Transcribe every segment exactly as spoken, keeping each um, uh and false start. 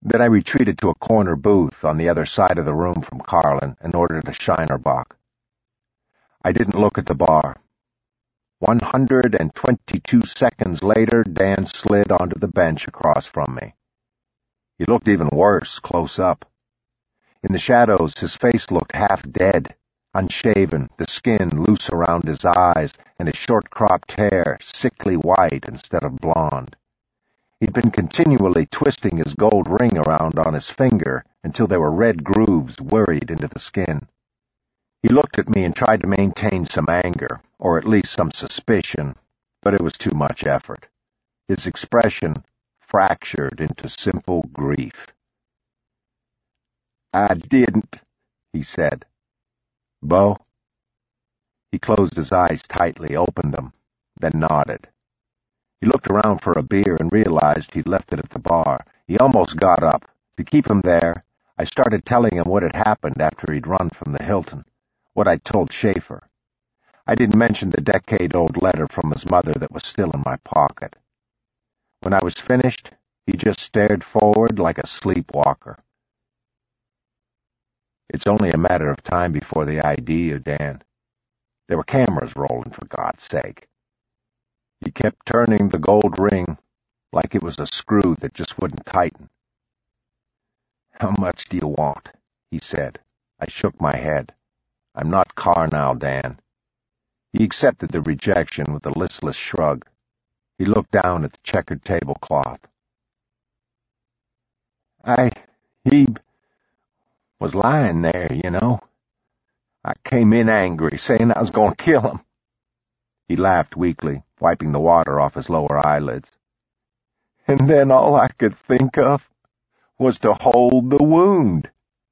Then I retreated to a corner booth on the other side of the room from Carlin and ordered a Shinerbach. I didn't look at the bar. One hundred and twenty-two seconds later, Dan slid onto the bench across from me. He looked even worse, close up. In the shadows, his face looked half dead, unshaven, the skin loose around his eyes, and his short-cropped hair sickly white instead of blonde. He'd been continually twisting his gold ring around on his finger until there were red grooves worried into the skin. He looked at me and tried to maintain some anger, or at least some suspicion, but it was too much effort. His expression fractured into simple grief. "I didn't," he said. "Bo?" He closed his eyes tightly, opened them, then nodded. He looked around for a beer and realized he'd left it at the bar. He almost got up. To keep him there, I started telling him what had happened after he'd run from the Hilton, what I'd told Schaefer. I didn't mention the decade-old letter from his mother that was still in my pocket. When I was finished, he just stared forward like a sleepwalker. "It's only a matter of time before they I D you, Dan. There were cameras rolling, for God's sake." He kept turning the gold ring like it was a screw that just wouldn't tighten. "How much do you want?" he said. I shook my head. "I'm not Carnal, Dan." He accepted the rejection with a listless shrug. He looked down at the checkered tablecloth. I, he was lying there, you know. I came in angry, saying I was going to kill him." He laughed weakly, wiping the water off his lower eyelids. "And then all I could think of was to hold the wound.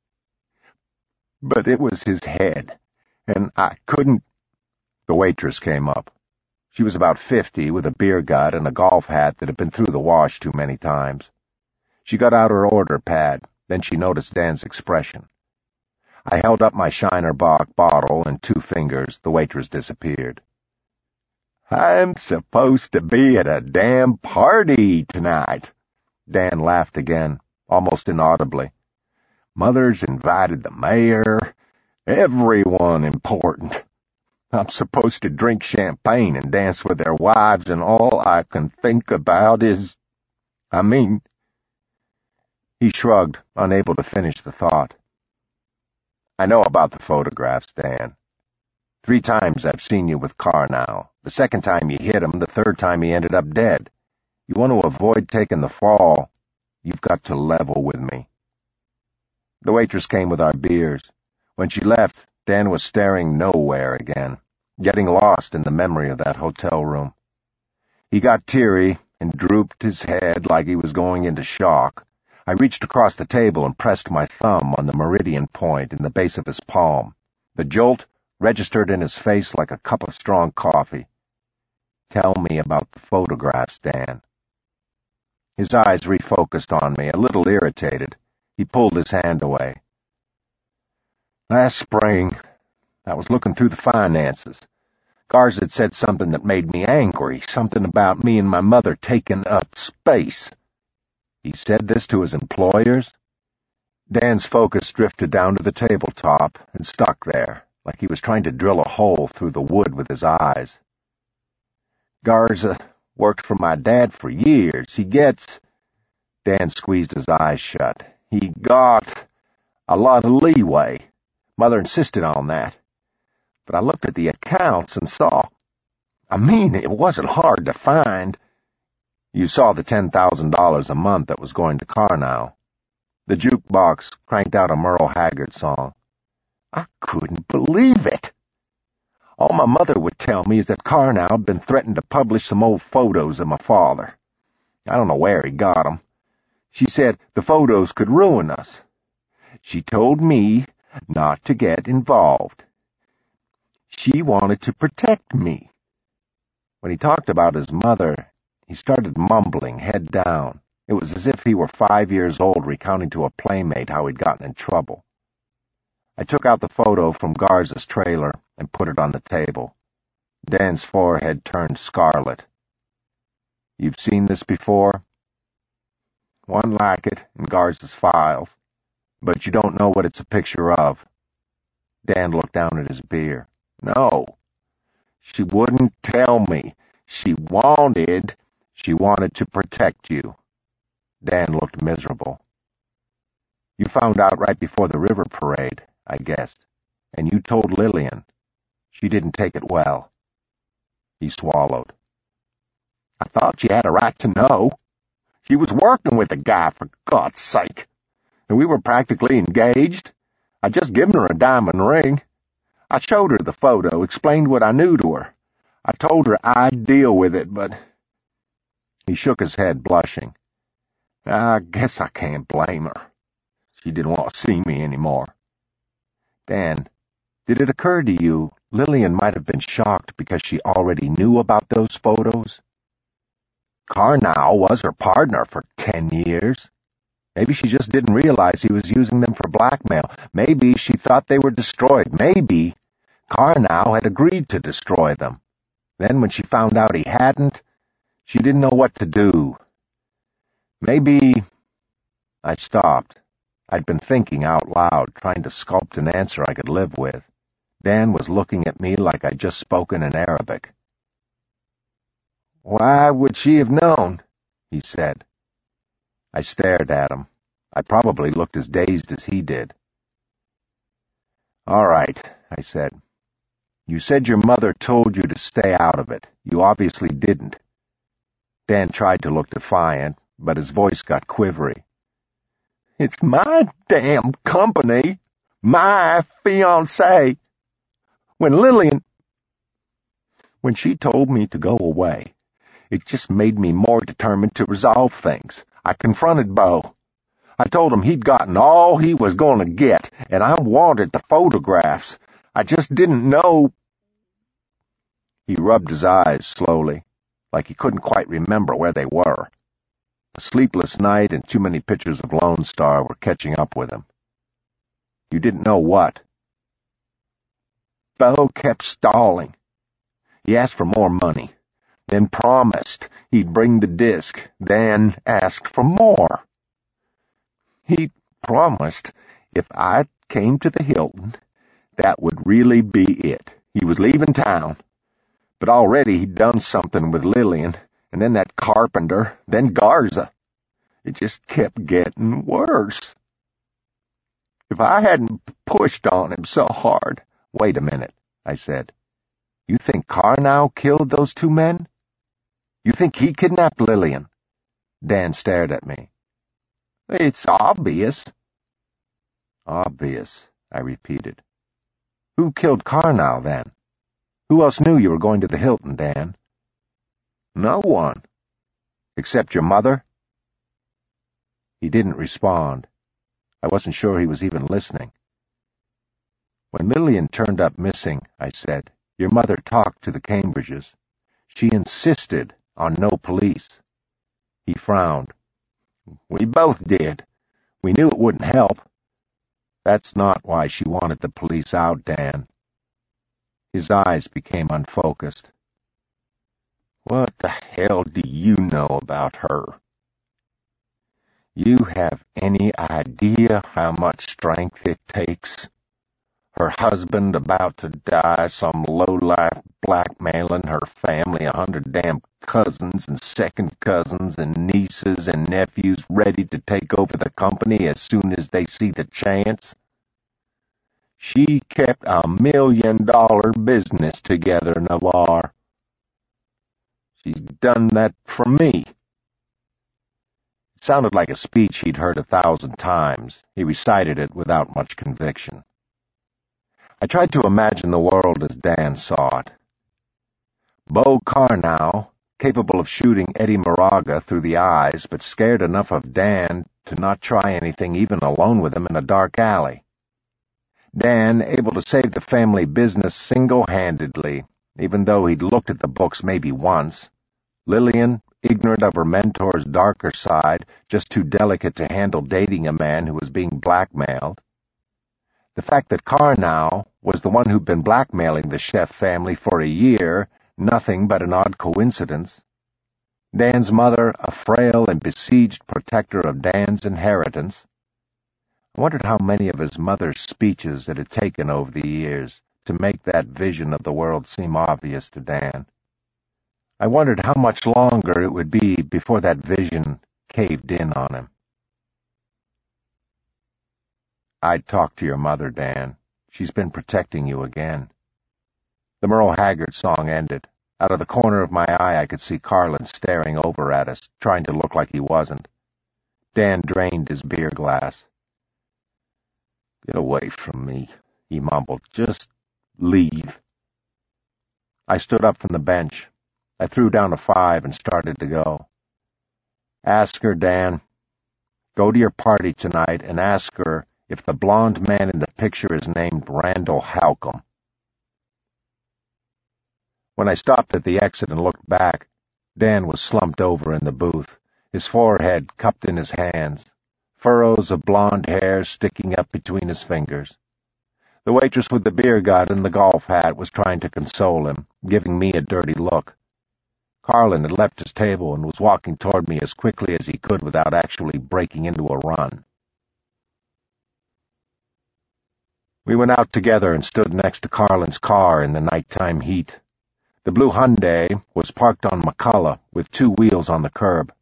But it was his head, and I couldn't—" The waitress came up. She was about fifty, with a beer gut and a golf hat that had been through the wash too many times. She got out her order pad, then she noticed Dan's expression. I held up my Shinerbach bottle, and two fingers, the waitress disappeared. "I'm supposed to be at a damn party tonight." Dan laughed again, almost inaudibly. "Mother's invited the mayor, everyone important. I'm supposed to drink champagne and dance with their wives, and all I can think about is... I mean..." He shrugged, unable to finish the thought. "I know about the photographs, Dan. Three times I've seen you with Carnal. The second time you hit him, the third time he ended up dead. You want to avoid taking the fall, you've got to level with me." The waitress came with our beers. When she left, Dan was staring nowhere again, getting lost in the memory of that hotel room. He got teary and drooped his head like he was going into shock. I reached across the table and pressed my thumb on the meridian point in the base of his palm. The jolt registered in his face like a cup of strong coffee. "Tell me about the photographs, Dan." His eyes refocused on me, a little irritated. He pulled his hand away. "Last spring, I was looking through the finances. Garza had said something that made me angry, something about me and my mother taking up space." He said this to his employers? Dan's focus drifted down to the tabletop and stuck there, like he was trying to drill a hole through the wood with his eyes. "Garza worked for my dad for years. He gets..." Dan squeezed his eyes shut. "He got a lot of leeway. Mother insisted on that. But I looked at the accounts and saw... I mean, it wasn't hard to find." "You saw the ten thousand dollars a month that was going to Carnal." The jukebox cranked out a Merle Haggard song. I couldn't believe it. All my mother would tell me is that Carnal had been threatened to publish some old photos of my father. I don't know where he got them. She said the photos could ruin us. She told me not to get involved. She wanted to protect me." When he talked about his mother, he started mumbling, head down. It was as if he were five years old recounting to a playmate how he'd gotten in trouble. I took out the photo from Garza's trailer and put it on the table. Dan's forehead turned scarlet. "You've seen this before?" one like it in Garza's files, but you don't know what it's a picture of. Dan looked down at his beer. No, she wouldn't tell me. She wanted, she wanted to protect you. Dan looked miserable. You found out right before the river parade, I guessed, and you told Lillian. She didn't take it well. He swallowed. I thought she had a right to know. She was working with the guy, for God's sake. And we were practically engaged. I'd just given her a diamond ring. I showed her the photo, explained what I knew to her. I told her I'd deal with it, but... He shook his head, blushing. I guess I can't blame her. She didn't want to see me anymore. Dan, did it occur to you Lillian might have been shocked because she already knew about those photos? Karnow was her partner for ten years. Maybe she just didn't realize he was using them for blackmail. Maybe she thought they were destroyed. Maybe Karnow had agreed to destroy them. Then when she found out he hadn't, she didn't know what to do. Maybe... I stopped. I'd been thinking out loud, trying to sculpt an answer I could live with. Dan was looking at me like I'd just spoken in Arabic. Why would she have known? He said. I stared at him. I probably looked as dazed as he did. All right, I said. You said your mother told you to stay out of it. You obviously didn't. Dan tried to look defiant, but his voice got quivery. It's my damn company, my fiancée. When Lillian... When she told me to go away, it just made me more determined to resolve things. I confronted Beau. I told him he'd gotten all he was going to get, and I wanted the photographs. I just didn't know... He rubbed his eyes slowly, like he couldn't quite remember where they were. A sleepless night and too many pictures of Lone Star were catching up with him. You didn't know what? Beau kept stalling. He asked for more money, then promised he'd bring the disc, then asked for more. He promised if I came to the Hilton, that would really be it. He was leaving town. But already he'd done something with Lillian, and then that carpenter, then Garza. It just kept getting worse. If I hadn't pushed on him so hard... Wait a minute, I said. You think Karnow killed those two men? You think he kidnapped Lillian? Dan stared at me. It's obvious. Obvious, I repeated. Who killed Karnow, then? Who else knew you were going to the Hilton, Dan? No one. Except your mother? He didn't respond. I wasn't sure he was even listening. When Lillian turned up missing, I said, your mother talked to the Cambridges. She insisted on no police. He frowned. We both did. We knew it wouldn't help. That's not why she wanted the police out, Dan. His eyes became unfocused. What the hell do you know about her? You have any idea how much strength it takes? Her husband about to die, some lowlife blackmailing her family, a hundred damn cousins and second cousins and nieces and nephews ready to take over the company as soon as they see the chance. She kept a million-dollar business together, Navarre. She's done that for me. It sounded like a speech he'd heard a thousand times. He recited it without much conviction. I tried to imagine the world as Dan saw it. Beau Karnow, capable of shooting Eddie Moraga through the eyes, but scared enough of Dan to not try anything even alone with him in a dark alley. Dan, able to save the family business single-handedly, even though he'd looked at the books maybe once. Lillian, ignorant of her mentor's darker side, just too delicate to handle dating a man who was being blackmailed. The fact that Karnow was the one who'd been blackmailing the Chef family for a year, nothing but an odd coincidence. Dan's mother, a frail and besieged protector of Dan's inheritance. I wondered how many of his mother's speeches it had taken over the years to make that vision of the world seem obvious to Dan. I wondered how much longer it would be before that vision caved in on him. "I'd talk to your mother, Dan. She's been protecting you again." The Merle Haggard song ended. Out of the corner of my eye I could see Carlin staring over at us, trying to look like he wasn't. Dan drained his beer glass. "Get away from me," he mumbled. "Just leave." I stood up from the bench. I threw down a five and started to go. "Ask her, Dan. Go to your party tonight and ask her if the blonde man in the picture is named Randall Halcombe." When I stopped at the exit and looked back, Dan was slumped over in the booth, his forehead cupped in his hands, furrows of blonde hair sticking up between his fingers. The waitress with the beer gut and the golf hat was trying to console him, giving me a dirty look. Carlin had left his table and was walking toward me as quickly as he could without actually breaking into a run. We went out together and stood next to Carlin's car in the nighttime heat. The blue Hyundai was parked on McCullough with two wheels on the curb.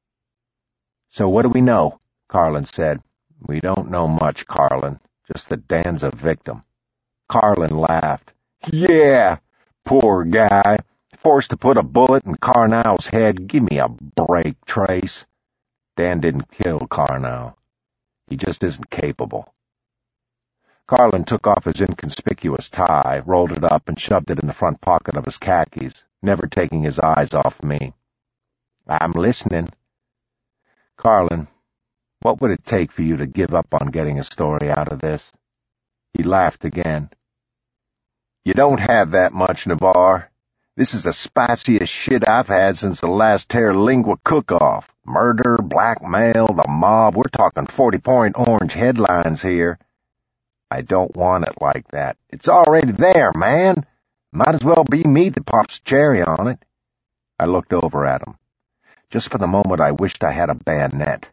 "So what do we know?" Carlin said. "We don't know much, Carlin, just that Dan's a victim." Carlin laughed. "Yeah, poor guy. Forced to put a bullet in Carnow's head. Give me a break, Trace. Dan didn't kill Carnow. He just isn't capable." Carlin took off his inconspicuous tie, rolled it up, and shoved it in the front pocket of his khakis, never taking his eyes off me. "I'm listening." "Carlin, what would it take for you to give up on getting a story out of this?" He laughed again. "You don't have that much, Navarre. This is the spiciest shit I've had since the last Terlingua cook-off. Murder, blackmail, the mob. We're talking forty-point orange headlines here." "I don't want it like that. It's already there, man. Might as well be me that pops cherry on it." I looked over at him. Just for the moment I wished I had a bayonet.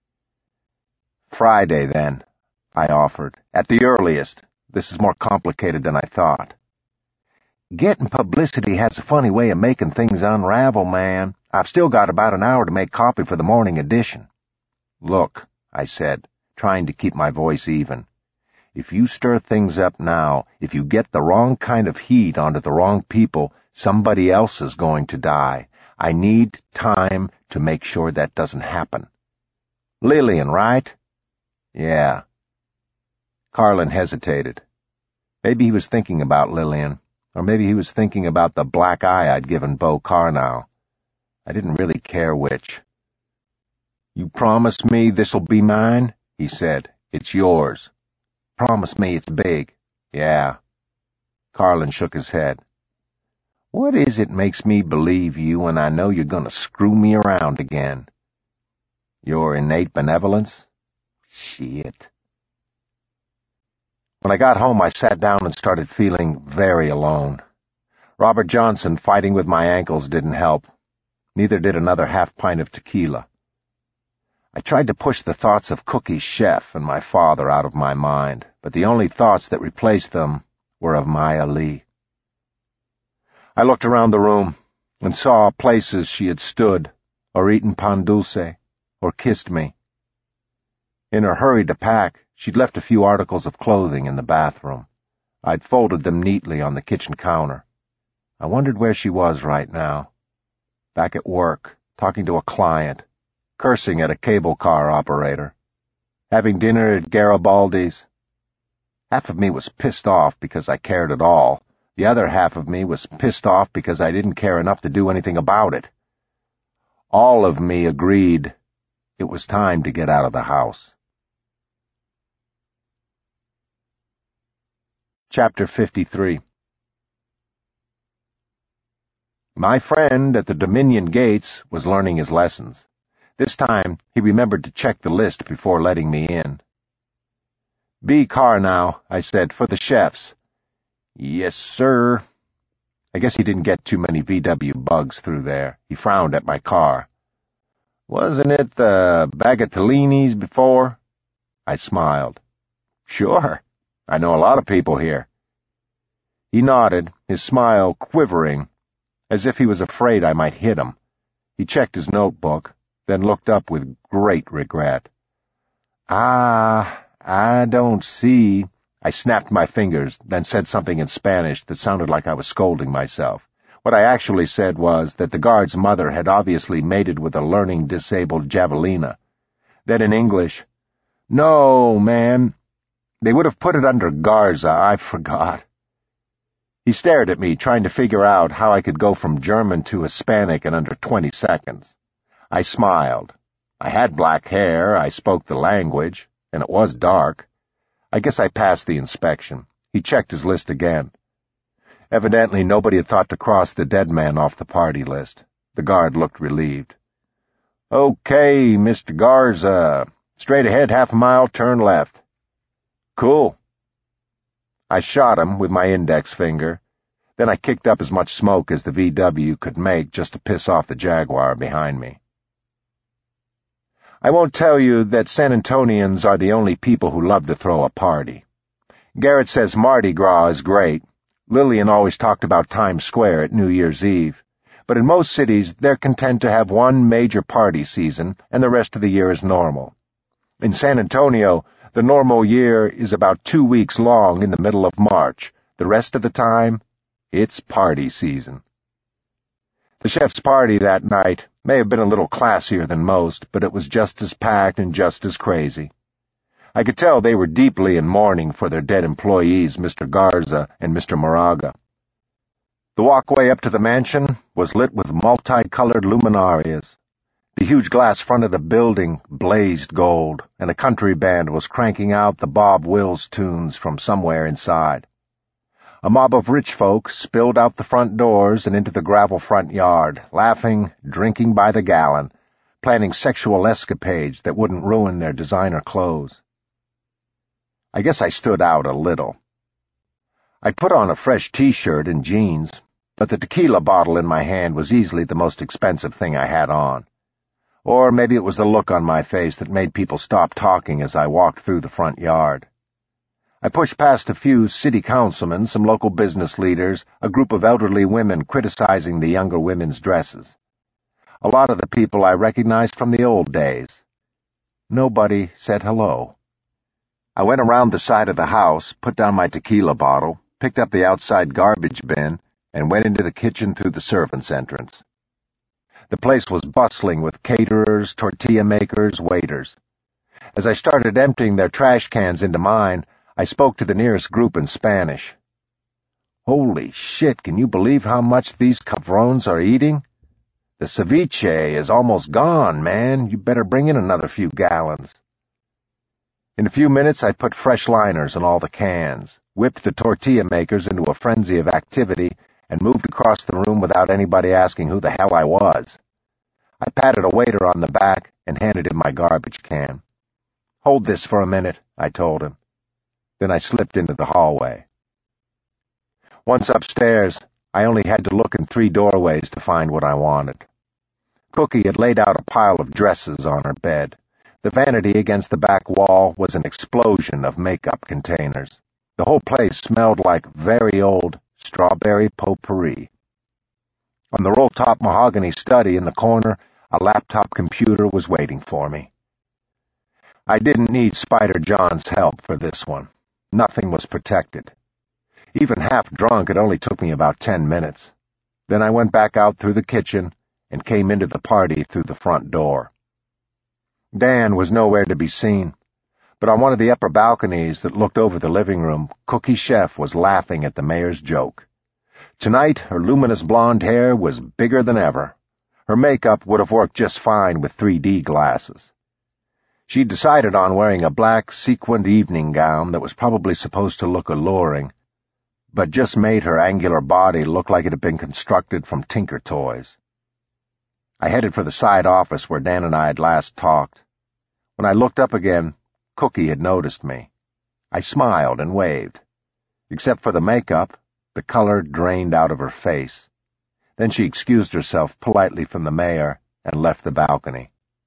"Friday, then," I offered. "At the earliest. This is more complicated than I thought." "Getting publicity has a funny way of making things unravel, man. I've still got about an hour to make copy for the morning edition." "Look," I said, trying to keep my voice even. "If you stir things up now, if you get the wrong kind of heat onto the wrong people, somebody else is going to die. I need time to make sure that doesn't happen." "Lillian, right?" "Yeah." Carlin hesitated. Maybe he was thinking about Lillian, or maybe he was thinking about the black eye I'd given Bo Carnow. I didn't really care which. "You promise me this'll be mine?" he said. "It's yours. Promise me it's big." "Yeah." Carlin shook his head. "What is it makes me believe you when I know you're going to screw me around again?" "Your innate benevolence?" "Shit." When I got home, I sat down and started feeling very alone. Robert Johnson fighting with my ankles didn't help. Neither did another half pint of tequila. I tried to push the thoughts of Cookie's chef and my father out of my mind, but the only thoughts that replaced them were of Maya Lee. I looked around the room and saw places she had stood, or eaten pan dulce, or kissed me. In her hurry to pack, she'd left a few articles of clothing in the bathroom. I'd folded them neatly on the kitchen counter. I wondered where she was right now. Back at work, talking to a client, cursing at a cable car operator, having dinner at Garibaldi's. Half of me was pissed off because I cared at all. The other half of me was pissed off because I didn't care enough to do anything about it. All of me agreed it was time to get out of the house. Chapter fifty-three. My friend at the Dominion gates was learning his lessons. This time he remembered to check the list before letting me in. "B. Carnow," I said, "for the chefs." "Yes, sir." I guess he didn't get too many V W bugs through there. He frowned at my car. "Wasn't it the Bagatellini's before?" I smiled. "Sure. I know a lot of people here." He nodded, his smile quivering, as if he was afraid I might hit him. He checked his notebook, then looked up with great regret. "Ah, I don't see." I snapped my fingers, then said something in Spanish that sounded like I was scolding myself. What I actually said was that the guard's mother had obviously mated with a learning-disabled javelina. Then in English, "No, man. They would have put it under Garza. I forgot." He stared at me, trying to figure out how I could go from German to Hispanic in under twenty seconds. I smiled. I had black hair, I spoke the language, and it was dark. I guess I passed the inspection. He checked his list again. Evidently nobody had thought to cross the dead man off the party list. The guard looked relieved. "Okay, Mister Garza. Straight ahead half a mile, turn left." "Cool." I shot him with my index finger. Then I kicked up as much smoke as the V W could make just to piss off the Jaguar behind me. I won't tell you that San Antonians are the only people who love to throw a party. Garrett says Mardi Gras is great. Lillian always talked about Times Square at New Year's Eve. But in most cities, they're content to have one major party season, and the rest of the year is normal. In San Antonio, the normal year is about two weeks long in the middle of March. The rest of the time, it's party season. The chef's party that night may have been a little classier than most, but it was just as packed and just as crazy. I could tell they were deeply in mourning for their dead employees, Mister Garza and Mister Moraga. The walkway up to the mansion was lit with multicolored luminarias. The huge glass front of the building blazed gold, and a country band was cranking out the Bob Wills tunes from somewhere inside. A mob of rich folk spilled out the front doors and into the gravel front yard, laughing, drinking by the gallon, planning sexual escapades that wouldn't ruin their designer clothes. I guess I stood out a little. I'd put on a fresh T-shirt and jeans, but the tequila bottle in my hand was easily the most expensive thing I had on. Or maybe it was the look on my face that made people stop talking as I walked through the front yard. I pushed past a few city councilmen, some local business leaders, a group of elderly women criticizing the younger women's dresses. A lot of the people I recognized from the old days. Nobody said hello. I went around the side of the house, put down my tequila bottle, picked up the outside garbage bin, and went into the kitchen through the servants' entrance. The place was bustling with caterers, tortilla makers, waiters. As I started emptying their trash cans into mine, I spoke to the nearest group in Spanish. "Holy shit, can you believe how much these cabrones are eating? The ceviche is almost gone, man. You better bring in another few gallons." In a few minutes, I'd put fresh liners on all the cans, whipped the tortilla makers into a frenzy of activity, and moved across the room without anybody asking who the hell I was. I patted a waiter on the back and handed him my garbage can. "Hold this for a minute," I told him. Then I slipped into the hallway. Once upstairs, I only had to look in three doorways to find what I wanted. Cookie had laid out a pile of dresses on her bed. The vanity against the back wall was an explosion of makeup containers. The whole place smelled like very old strawberry potpourri. On the roll-top mahogany study in the corner, a laptop computer was waiting for me. I didn't need Spider John's help for this one. Nothing was protected. Even half drunk, it only took me about ten minutes. Then I went back out through the kitchen and came into the party through the front door. Dan was nowhere to be seen, but on one of the upper balconies that looked over the living room, Cookie Chef was laughing at the mayor's joke. Tonight, her luminous blonde hair was bigger than ever. Her makeup would have worked just fine with three D glasses. She'd decided on wearing a black sequined evening gown that was probably supposed to look alluring, but just made her angular body look like it had been constructed from Tinker Toys. I headed for the side office where Dan and I had last talked. When I looked up again, Cookie had noticed me. I smiled and waved. Except for the makeup, The color drained out of her face. Then she excused herself politely from the mayor and left the balcony.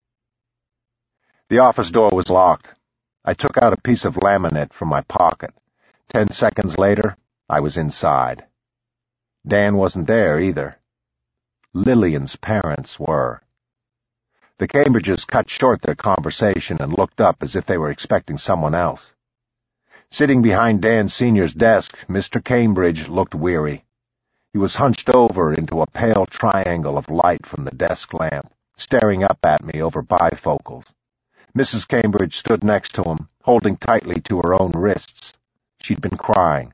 The office door was locked. I took out a piece of laminate from my pocket. Ten seconds later, I was inside. Dan wasn't there either. Lillian's parents were. The Cambridges cut short their conversation and looked up as if they were expecting someone else. Sitting behind Dan Senior's desk, Mister Cambridge looked weary. He was hunched over into a pale triangle of light from the desk lamp, staring up at me over bifocals. Missus Cambridge stood next to him, holding tightly to her own wrists. She'd been crying.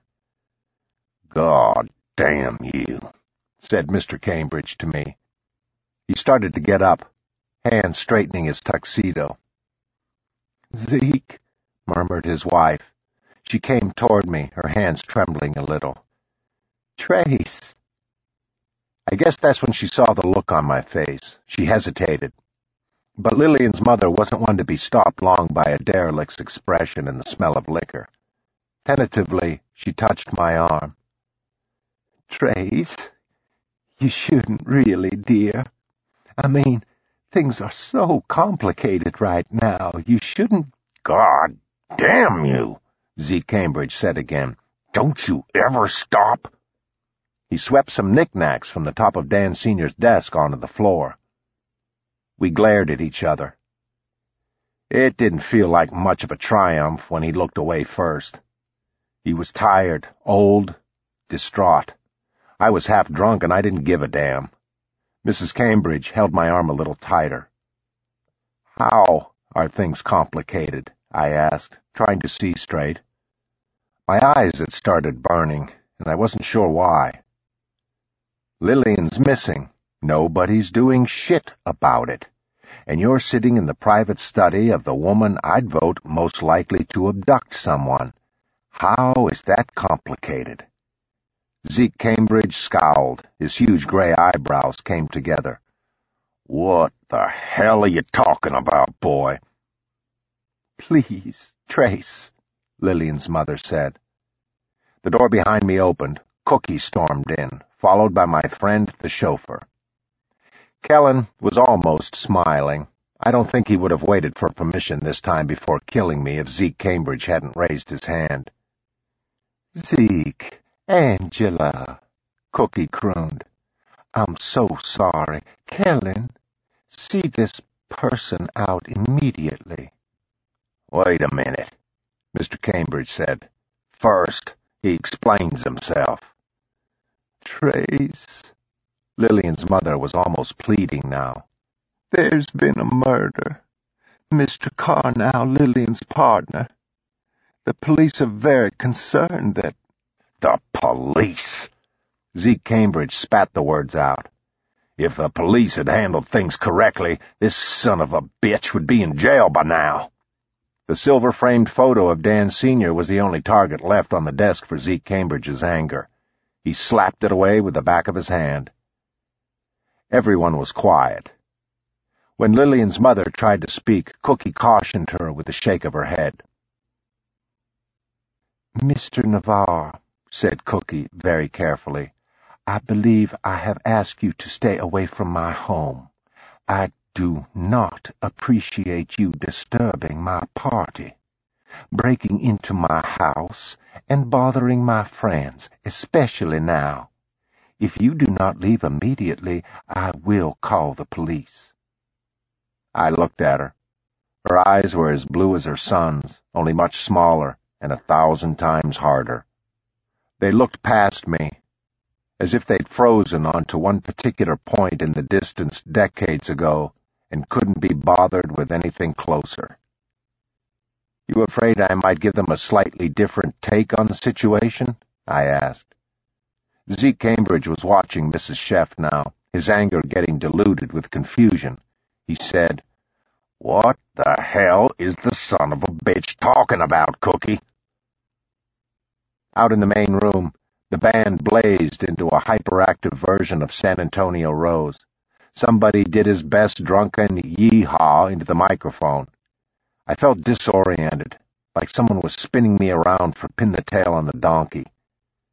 "God damn you," said Mister Cambridge to me. He started to get up, hands straightening his tuxedo. "Zeke," murmured his wife. She came toward me, her hands trembling a little. "Trace." I guess that's when she saw the look on my face. She hesitated. But Lillian's mother wasn't one to be stopped long by a derelict's expression and the smell of liquor. Tentatively, she touched my arm. "Trace, you shouldn't really, dear. I mean, things are so complicated right now. You shouldn't—" "God damn you," Zeke Cambridge said again. "Don't you ever stop?" He swept some knickknacks from the top of Dan Senior's desk onto the floor. We glared at each other. It didn't feel like much of a triumph when he looked away first. He was tired, old, distraught. I was half drunk and I didn't give a damn. Missus Cambridge held my arm a little tighter. "How are things complicated?" I asked, trying to see straight. My eyes had started burning, and I wasn't sure why. "Lillian's missing. Nobody's doing shit about it. And you're sitting in the private study of the woman I'd vote most likely to abduct someone. How is that complicated?" Zeke Cambridge scowled. His huge gray eyebrows came together. "What the hell are you talking about, boy?" "Please, Trace," Lillian's mother said. The door behind me opened. Cookie stormed in, followed by my friend the chauffeur. Kellen was almost smiling. I don't think he would have waited for permission this time before killing me if Zeke Cambridge hadn't raised his hand. "Zeke, Angela," Cookie crooned. "I'm so sorry. Kellen, see this person out immediately." "Wait a minute," Mister Cambridge said. "First, he explains himself." "Trace," Lillian's mother was almost pleading now. "There's been a murder. Mister Carnell, Lillian's partner. The police are very concerned that—" "The police!" Zeke Cambridge spat the words out. "If the police had handled things correctly, this son of a bitch would be in jail by now." The silver-framed photo of Dan Senior was the only target left on the desk for Zeke Cambridge's anger. He slapped it away with the back of his hand. Everyone was quiet. When Lillian's mother tried to speak, Cookie cautioned her with a shake of her head. "Mister Navarre," said Cookie very carefully, "I believe I have asked you to stay away from my home. I do not appreciate you disturbing my party, breaking into my house, and bothering my friends, especially now. If you do not leave immediately, I will call the police." I looked at her. Her eyes were as blue as her son's, only much smaller and a thousand times harder. They looked past me, as if they'd frozen onto one particular point in the distance decades ago and couldn't be bothered with anything closer. "You afraid I might give them a slightly different take on the situation?" I asked. Zeke Cambridge was watching Missus Sheff now, his anger getting diluted with confusion. He said, "What the hell is the son of a bitch talking about, Cookie?" Out in the main room, the band blazed into a hyperactive version of San Antonio Rose. Somebody did his best drunken yee-haw into the microphone. I felt disoriented, like someone was spinning me around for pin the tail on the donkey.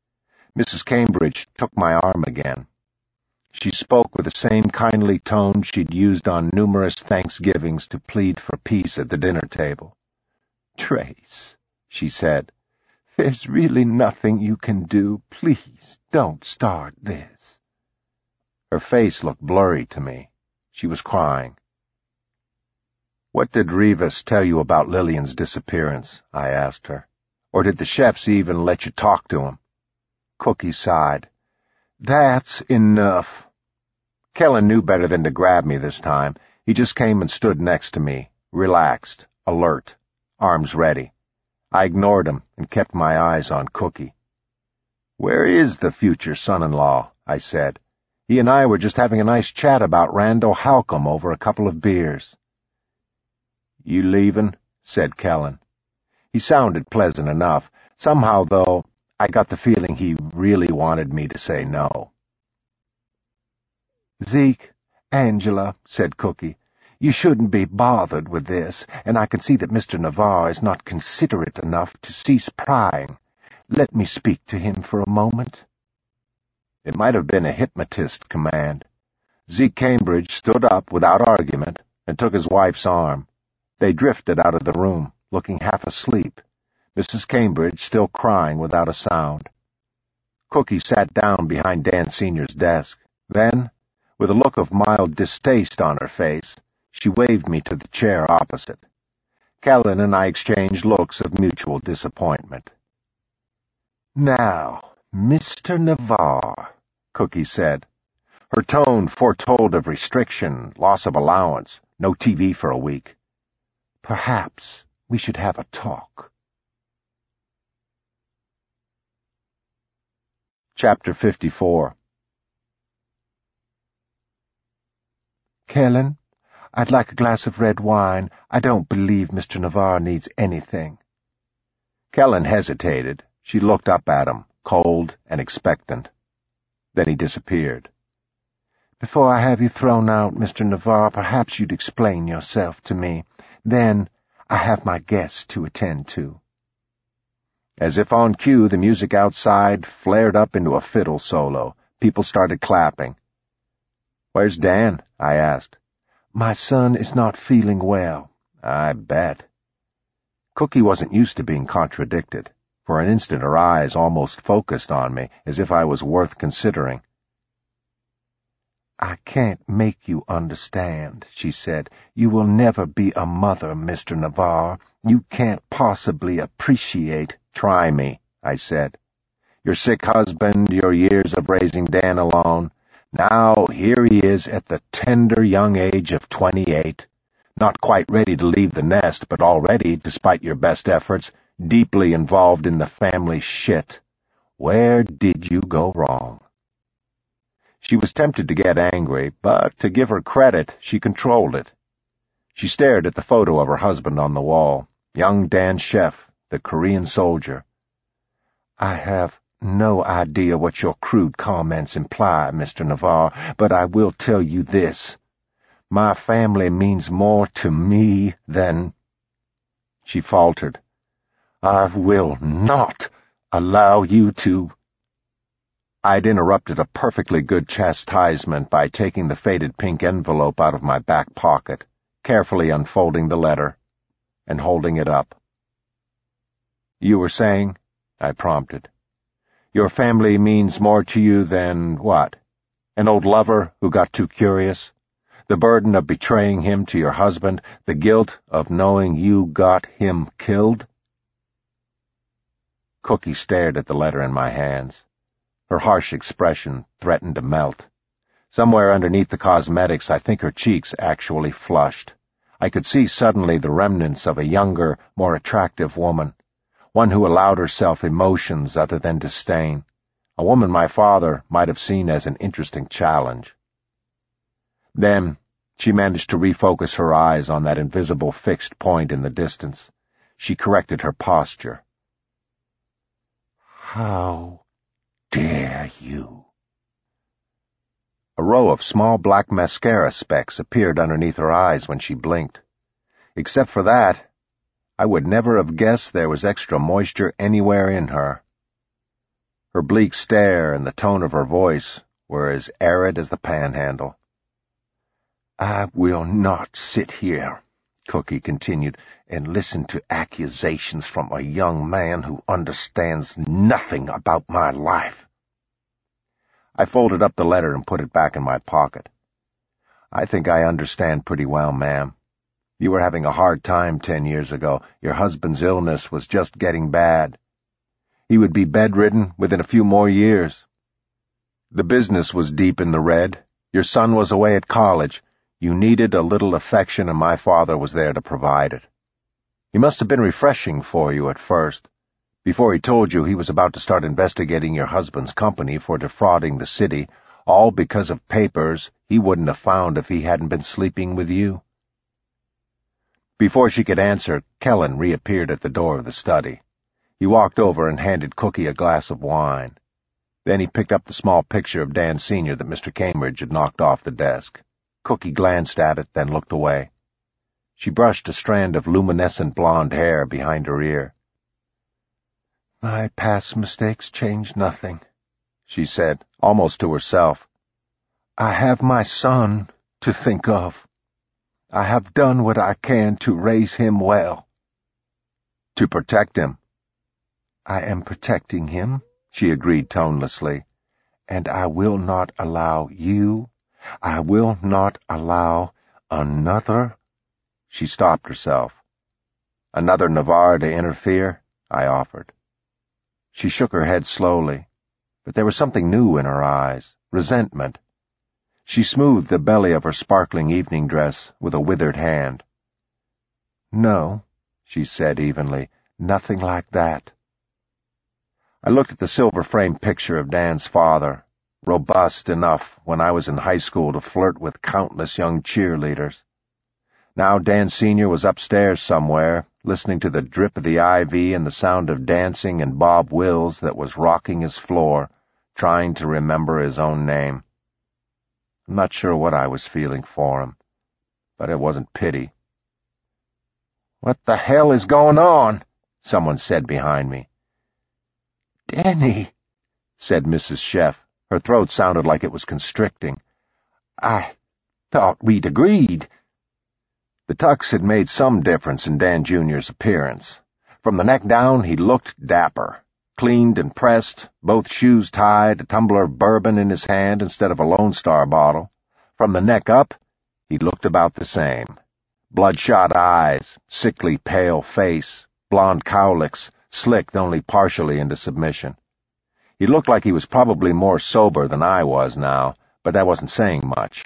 Missus Cambridge took my arm again. She spoke with the same kindly tone she'd used on numerous Thanksgivings to plead for peace at the dinner table. "Trace," she said, "there's really nothing you can do. Please don't start this." Her face looked blurry to me. She was crying. "What did Rivas tell you about Lillian's disappearance?" I asked her. "Or did the chefs even let you talk to him?" Cookie sighed. "That's enough." Kellen knew better than to grab me this time. He just came and stood next to me, relaxed, alert, arms ready. I ignored him and kept my eyes on Cookie. "Where is the future son-in-law?" I said. "He and I were just having a nice chat about Randall Halcombe over a couple of beers." "You leavin'?" said Kellen. He sounded pleasant enough. Somehow, though, I got the feeling he really wanted me to say no. "Zeke, Angela," said Cookie, "you shouldn't be bothered with this, and I can see that Mister Navarre is not considerate enough to cease prying. Let me speak to him for a moment." It might have been a hypnotist command. Zeke Cambridge stood up without argument and took his wife's arm. They drifted out of the room, looking half asleep, Missus Cambridge still crying without a sound. Cookie sat down behind Dan Senior's desk. Then, with a look of mild distaste on her face, she waved me to the chair opposite. Kellen and I exchanged looks of mutual disappointment. "Now, Mister Navarre," Cookie said. Her tone foretold of restriction, loss of allowance, no T V for a week. "Perhaps we should have a talk." Chapter fifty-four. "Kellen, I'd like a glass of red wine. I don't believe Mister Navarre needs anything." Kellen hesitated. She looked up at him, cold and expectant. Then he disappeared. "Before I have you thrown out, Mister Navarre, perhaps you'd explain yourself to me. Then I have my guests to attend to." As if on cue, the music outside flared up into a fiddle solo. People started clapping. "Where's Dan?" I asked. "My son is not feeling well." "I bet." Cookie wasn't used to being contradicted. For an instant her eyes almost focused on me, as if I was worth considering. "I can't make you understand," she said. "You will never be a mother, Mister Navarre. You can't possibly appreciate—" "Try me," I said. "Your sick husband, your years of raising Dan alone. Now here he is at the tender young age of twenty-eight, not quite ready to leave the nest, but already, despite your best efforts, deeply involved in the family shit. Where did you go wrong?" She was tempted to get angry, but to give her credit, she controlled it. She stared at the photo of her husband on the wall, young Dan Chef, the Korean soldier. "I have no idea what your crude comments imply, Mister Navarre, but I will tell you this. My family means more to me than—" She faltered. "I will not allow you to—" I'd interrupted a perfectly good chastisement by taking the faded pink envelope out of my back pocket, carefully unfolding the letter, and holding it up. "You were saying?" I prompted. "Your family means more to you than what? An old lover who got too curious? The burden of betraying him to your husband? The guilt of knowing you got him killed?" Cookie stared at the letter in my hands. Her harsh expression threatened to melt. Somewhere underneath the cosmetics, I think her cheeks actually flushed. I could see suddenly the remnants of a younger, more attractive woman, one who allowed herself emotions other than disdain, a woman my father might have seen as an interesting challenge. Then she managed to refocus her eyes on that invisible fixed point in the distance. She corrected her posture. "How dare you?" A row of small black mascara specks appeared underneath her eyes when she blinked. Except for that, I would never have guessed there was extra moisture anywhere in her. Her bleak stare and the tone of her voice were as arid as the panhandle. "I will not sit here," Cookie continued, "and listen to accusations from a young man who understands nothing about my life." I folded up the letter and put it back in my pocket. "I think I understand pretty well, ma'am. You were having a hard time ten years ago. Your husband's illness was just getting bad. He would be bedridden within a few more years. The business was deep in the red. Your son was away at college. You needed a little affection, and my father was there to provide it. He must have been refreshing for you at first, before he told you he was about to start investigating your husband's company for defrauding the city, all because of papers he wouldn't have found if he hadn't been sleeping with you." Before she could answer, Kellen reappeared at the door of the study. He walked over and handed Cookie a glass of wine. Then he picked up the small picture of Dan Senior that Mister Cambridge had knocked off the desk. Cookie glanced at it, then looked away. She brushed a strand of luminescent blonde hair behind her ear. "My past mistakes change nothing," she said, almost to herself. "I have my son to think of. I have done what I can to raise him well." "To protect him." "I am protecting him," she agreed tonelessly, "and I will not allow you, I will not allow another—" She stopped herself. "Another Navarre to interfere?" I offered. She shook her head slowly, but there was something new in her eyes, resentment. She smoothed the belly of her sparkling evening dress with a withered hand. "No," she said evenly, "nothing like that." I looked at the silver-framed picture of Dan's father, robust enough when I was in high school to flirt with countless young cheerleaders. Now Dan Senior was upstairs somewhere, listening to the drip of the I V and the sound of dancing and Bob Wills that was rocking his floor, trying to remember his own name. I'm not sure what I was feeling for him, but it wasn't pity. "What the hell is going on?" someone said behind me. "Danny," said Missus Sheff. Her throat sounded like it was constricting. "I thought we'd agreed." The tux had made some difference in Dan Junior's appearance. From the neck down, he looked dapper, cleaned and pressed, both shoes tied, a tumbler of bourbon in his hand instead of a Lone Star bottle. From the neck up, he looked about the same. Bloodshot eyes, sickly pale face, blonde cowlicks, slicked only partially into submission. He looked like he was probably more sober than I was now, but that wasn't saying much.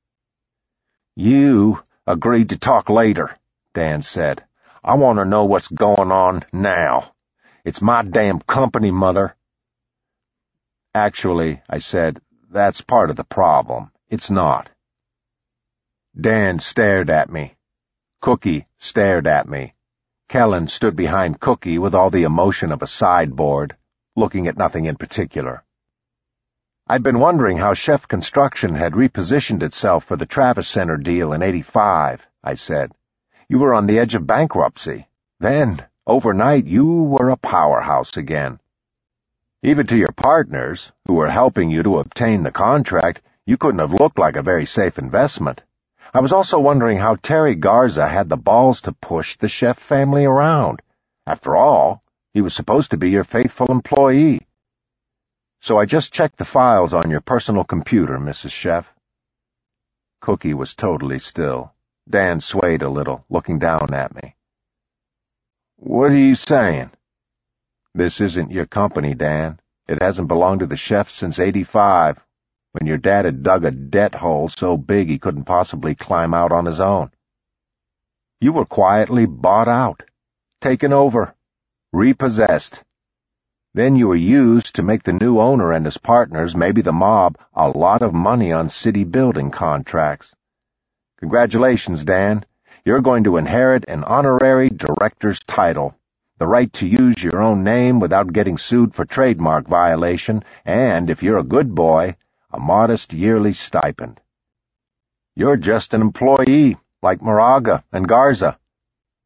"You agreed to talk later," Dan said. "I want to know what's going on now. It's my damn company, Mother." "Actually," I said, "that's part of the problem. It's not." Dan stared at me. Cookie stared at me. Kellen stood behind Cookie with all the emotion of a sideboard, looking at nothing in particular. I'd been wondering how Sheff Construction had repositioned itself for the Travis Center deal in eighty-five, I said. "You were on the edge of bankruptcy. Then, overnight, you were a powerhouse again. Even to your partners, who were helping you to obtain the contract, you couldn't have looked like a very safe investment. I was also wondering how Terry Garza had the balls to push the Sheff family around. After all, he was supposed to be your faithful employee. So I just checked the files on your personal computer, Missus Sheff." Cookie was totally still. Dan swayed a little, looking down at me. "What are you saying?" "This isn't your company, Dan. It hasn't belonged to the Sheffs since eighty-five, when your dad had dug a debt hole so big he couldn't possibly climb out on his own. You were quietly bought out, taken over, repossessed. Then you were used to make the new owner and his partners, maybe the mob, a lot of money on city building contracts. Congratulations, Dan. You're going to inherit an honorary director's title, the right to use your own name without getting sued for trademark violation, and, if you're a good boy, a modest yearly stipend. You're just an employee, like Moraga and Garza.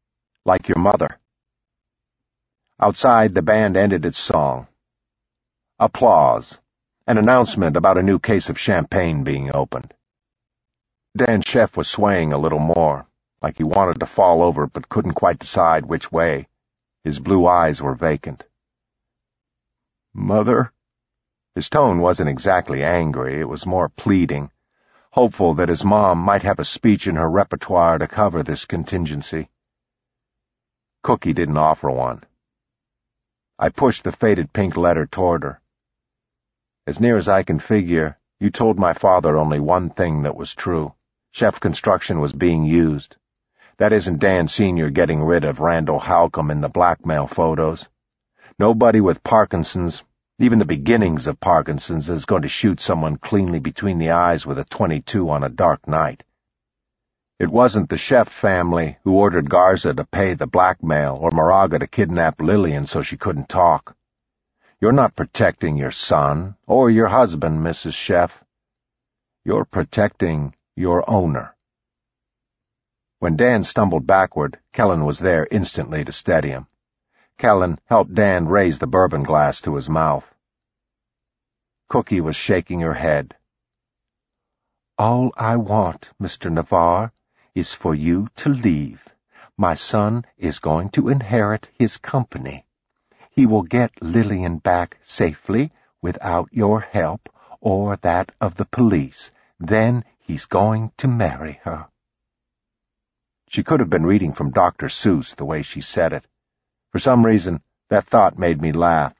Like your mother." Outside, the band ended its song. Applause. An announcement about a new case of champagne being opened. Dan Sheff was swaying a little more, like he wanted to fall over but couldn't quite decide which way. His blue eyes were vacant. "Mother?" His tone wasn't exactly angry, it was more pleading, hopeful that his mom might have a speech in her repertoire to cover this contingency. Cookie didn't offer one. I pushed the faded pink letter toward her. "As near as I can figure, you told my father only one thing that was true. Sheff Construction was being used. That isn't Dan Senior getting rid of Randall Halcomb in the blackmail photos. Nobody with Parkinson's, even the beginnings of Parkinson's, is going to shoot someone cleanly between the eyes with a twenty-two on a dark night. It wasn't the Sheff family who ordered Garza to pay the blackmail or Moraga to kidnap Lillian so she couldn't talk. You're not protecting your son or your husband, Missus Sheff. You're protecting your owner." When Dan stumbled backward, Kellen was there instantly to steady him. Kellen helped Dan raise the bourbon glass to his mouth. Cookie was shaking her head. "All I want, Mister Navarre, is for you to leave. My son is going to inherit his company. He will get Lillian back safely without your help or that of the police. Then he's going to marry her." She could have been reading from Doctor Seuss the way she said it. For some reason, that thought made me laugh.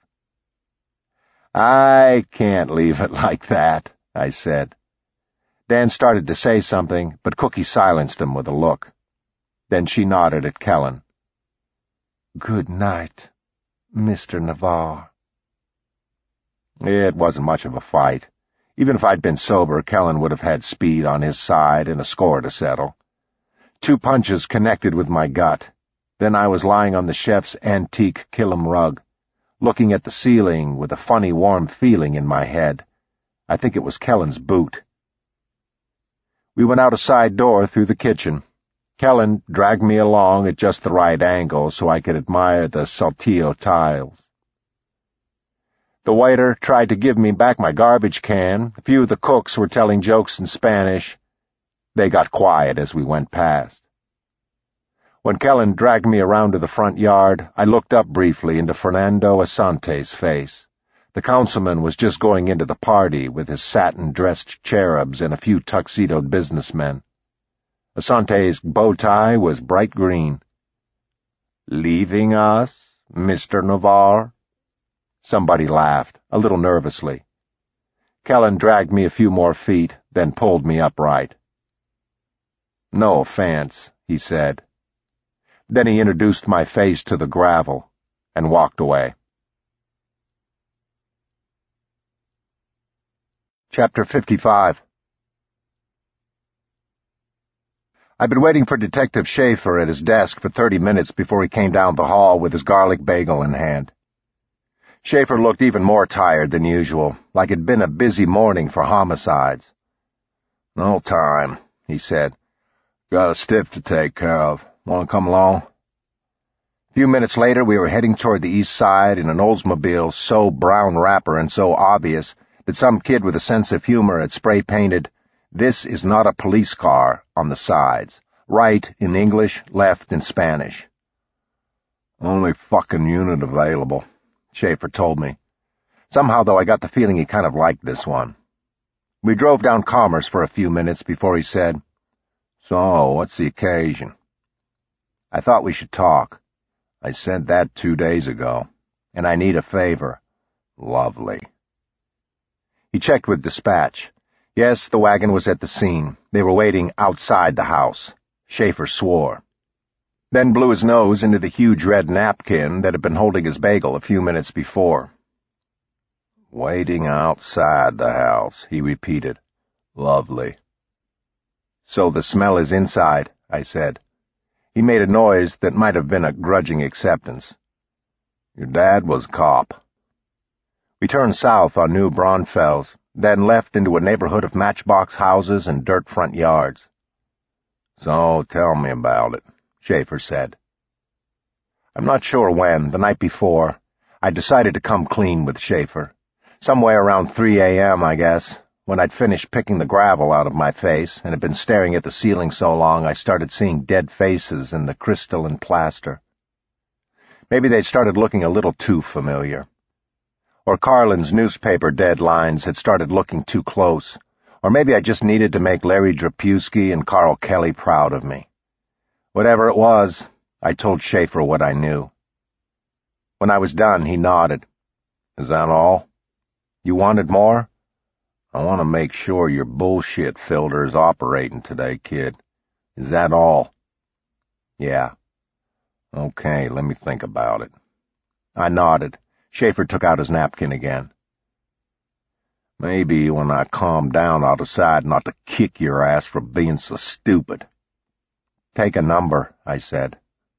"I can't leave it like that," I said. Dan started to say something, but Cookie silenced him with a look. Then she nodded at Kellen. "Good night, Mister Navarre." It wasn't much of a fight. Even if I'd been sober, Kellen would have had speed on his side and a score to settle. Two punches connected with my gut. Then I was lying on the chef's antique Killam rug, looking at the ceiling with a funny warm feeling in my head. I think it was Kellen's boot. We went out a side door through the kitchen. Kellen dragged me along at just the right angle so I could admire the saltillo tiles. The waiter tried to give me back my garbage can. A few of the cooks were telling jokes in Spanish. They got quiet as we went past. When Kellen dragged me around to the front yard, I looked up briefly into Fernando Asante's face. The councilman was just going into the party with his satin-dressed cherubs and a few tuxedoed businessmen. Asante's bow tie was bright green. "Leaving us, Mister Navarre?" Somebody laughed, a little nervously. Kellen dragged me a few more feet, then pulled me upright. "No offense," he said. Then he introduced my face to the gravel and walked away. Chapter fifty-five. I'd been waiting for Detective Schaefer at his desk for thirty minutes before he came down the hall with his garlic bagel in hand. Schaefer looked even more tired than usual, like it'd been a busy morning for homicides. "No time," he said. "Got a stiff to take care of. Want to come along?" A few minutes later, we were heading toward the east side in an Oldsmobile so brown wrapper and so obvious that some kid with a sense of humor had spray-painted, "This is not a police car," on the sides, right in English, left in Spanish. "Only fucking unit available," Schaefer told me. Somehow, though, I got the feeling he kind of liked this one. We drove down Commerce for a few minutes before he said, "So, what's the occasion?" "I thought we should talk. I said that two days ago, and I need a favor." "Lovely." He checked with dispatch. Yes, the wagon was at the scene. They were waiting outside the house. Schaefer swore. Then blew his nose into the huge red napkin that had been holding his bagel a few minutes before. "Waiting outside the house," he repeated. "Lovely." "So the smell is inside," I said. He made a noise that might have been a grudging acceptance. "Your dad was a cop." We turned south on New Braunfels, then left into a neighborhood of matchbox houses and dirt front yards. "So tell me about it," Schaefer said. I'm not sure when, the night before, I decided to come clean with Schaefer. Somewhere around three a.m., I guess, when I'd finished picking the gravel out of my face and had been staring at the ceiling so long I started seeing dead faces in the crystalline plaster. Maybe they'd started looking a little too familiar. Or Carlin's newspaper deadlines had started looking too close. Or maybe I just needed to make Larry Drapewski and Carl Kelly proud of me. Whatever it was, I told Schaefer what I knew. When I was done, he nodded. Is that all? You wanted more? I want to make sure your bullshit filter is operating today, kid. Is that all? Yeah. Okay, let me think about it. I nodded. Schaefer took out his napkin again. Maybe when I calm down I'll decide not to kick your ass for being so stupid. Take a number, I said.